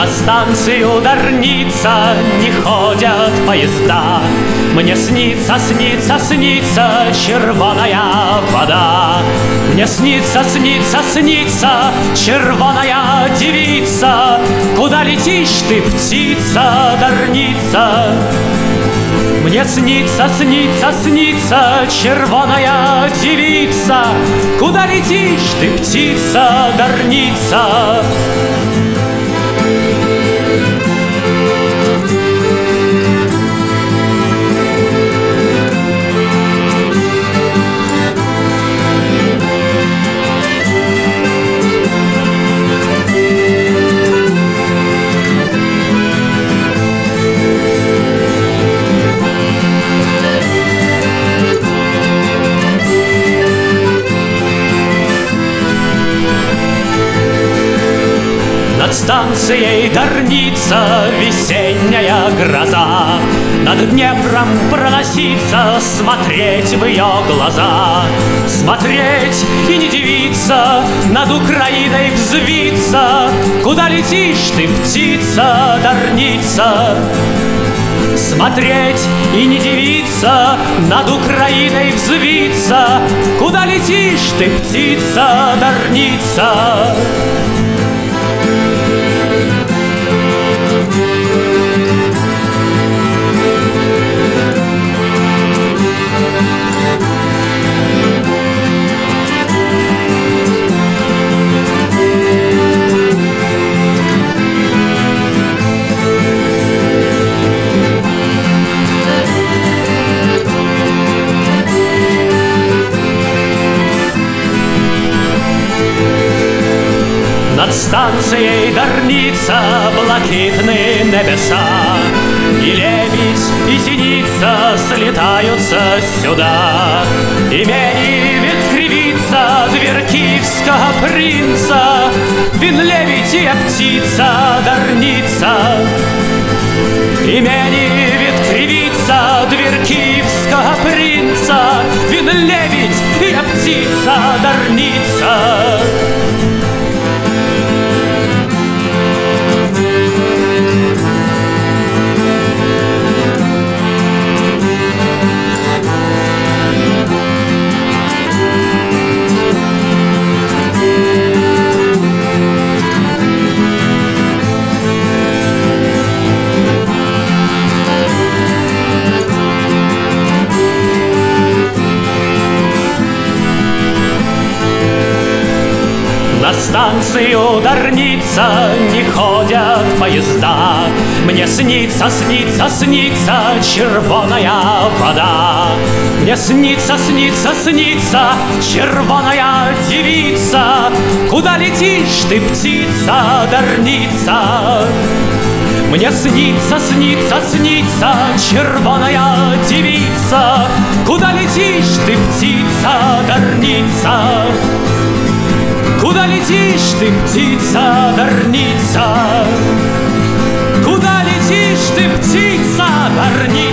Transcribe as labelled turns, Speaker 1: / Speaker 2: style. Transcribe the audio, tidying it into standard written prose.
Speaker 1: На станцию Дарница не ходят поезда. Мне снится, снится, снится червоная вода. Мне снится, снится, снится червоная девица. Куда летишь ты, птица Дарница? Мне снится, снится, снится червоная девица. Куда летишь ты, птица Дарница? Над станцией Дарница весенняя гроза. Над Днепром проноситься, смотреть в ее глаза. Смотреть и не дивиться, над Украиной взвиться. Куда летишь ты, птица Дарница? Смотреть и не дивиться, над Украиной взвиться. Куда летишь ты, птица Дарница? Над станцией Дарница блакитные небеса. И лебедь, и синица слетаются сюда. Имени веткривица Дверкиевского принца. Вин лебедь и птица Дарница. Имени веткривица Дверкиевского принца. Вин лебедь и птица Дарница. На станцию Дарница не ходят поезда. Мне снится, снится, снится червоная вода. Мне снится, снится, снится червоная девица. Куда летишь ты, птица Дарница? Мне снится, снится, снится червоная девица. Куда летишь ты, птица Дарница? Куда летишь ты, птица Дарница? Куда летишь ты, птица Дарница?